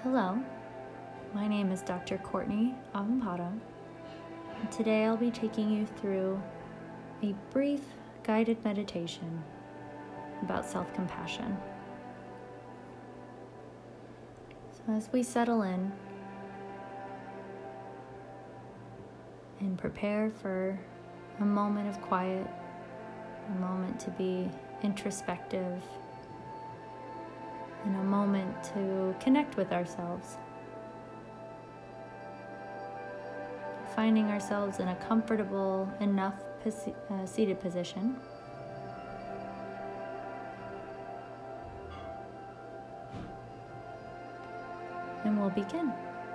Hello, my name is Dr. Courtney Avampado, and today I'll be taking you through a brief guided meditation about self-compassion. So as we settle in and prepare for a moment of quiet, a moment to be introspective, and a moment to connect with ourselves. Finding ourselves in a comfortable enough seated position. And we'll begin.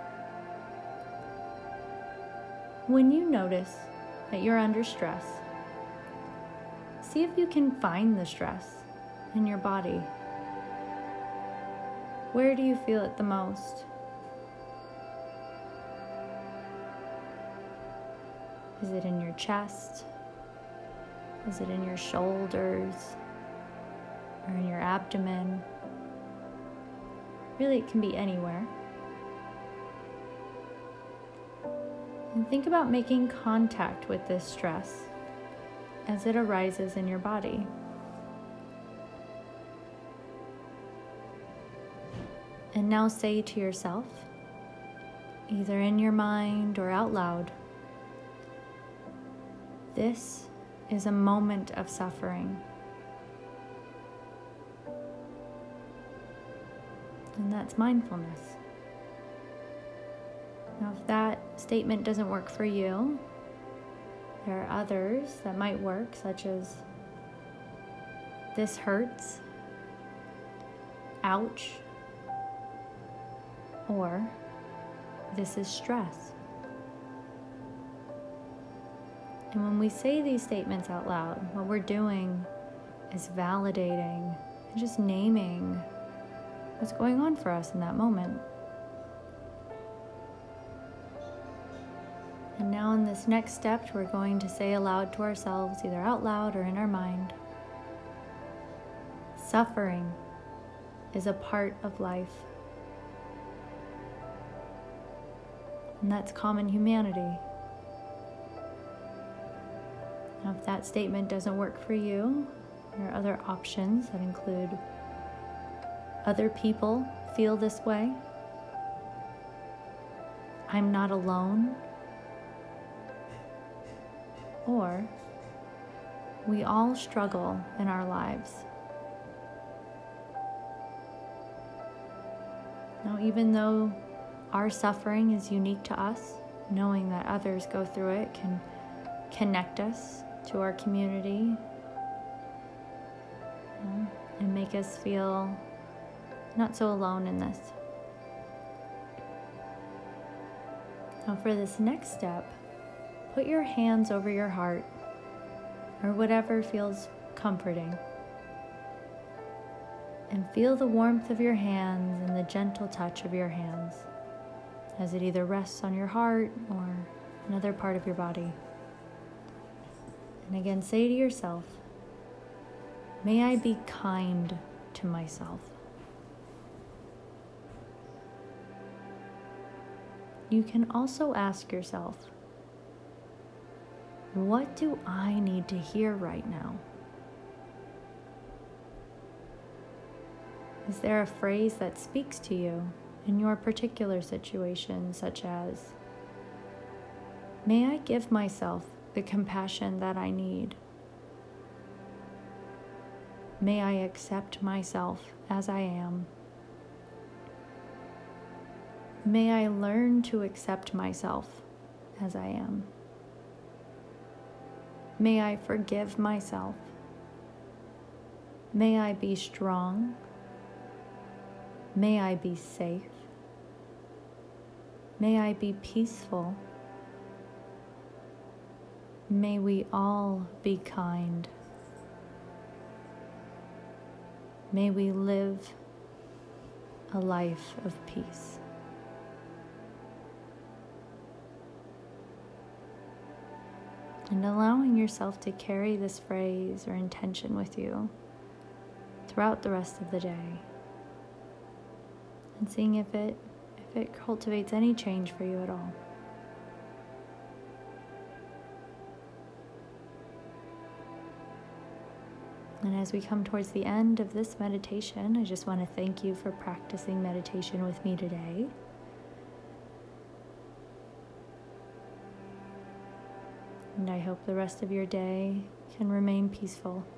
When you notice that you're under stress, see if you can find the stress in your body. Where do you feel it the most? Is it in your chest? Is it in your shoulders? Or in your abdomen? Really, it can be anywhere. And think about making contact with this stress as it arises in your body. And now say to yourself, either in your mind or out loud, this is a moment of suffering. And that's mindfulness. Now, if that statement doesn't work for you, there are others that might work, such as, this hurts, ouch, or this is stress. And when we say these statements out loud, what we're doing is validating and just naming what's going on for us in that moment. And now in this next step, we're going to say aloud to ourselves, either out loud or in our mind, suffering is a part of life. And that's common humanity. Now, if that statement doesn't work for you, there are other options that include other people feel this way. I'm not alone. Or we all struggle in our lives. Now, even though our suffering is unique to us, knowing that others go through it can connect us to our community and make us feel not so alone in this. Now for this next step, put your hands over your heart or whatever feels comforting. And feel the warmth of your hands and the gentle touch of your hands as it either rests on your heart or another part of your body. And again, say to yourself, may I be kind to myself. You can also ask yourself, what do I need to hear right now? Is there a phrase that speaks to you in your particular situation, such as, may I give myself the compassion that I need? May I accept myself as I am? May I learn to accept myself as I am? May I forgive myself? May I be strong? May I be safe? May I be peaceful? May we all be kind. May we live a life of peace. And allowing yourself to carry this phrase or intention with you throughout the rest of the day. And seeing if it if it cultivates any change for you at all. And as we come towards the end of this meditation, I just want to thank you for practicing meditation with me today. And I hope the rest of your day can remain peaceful.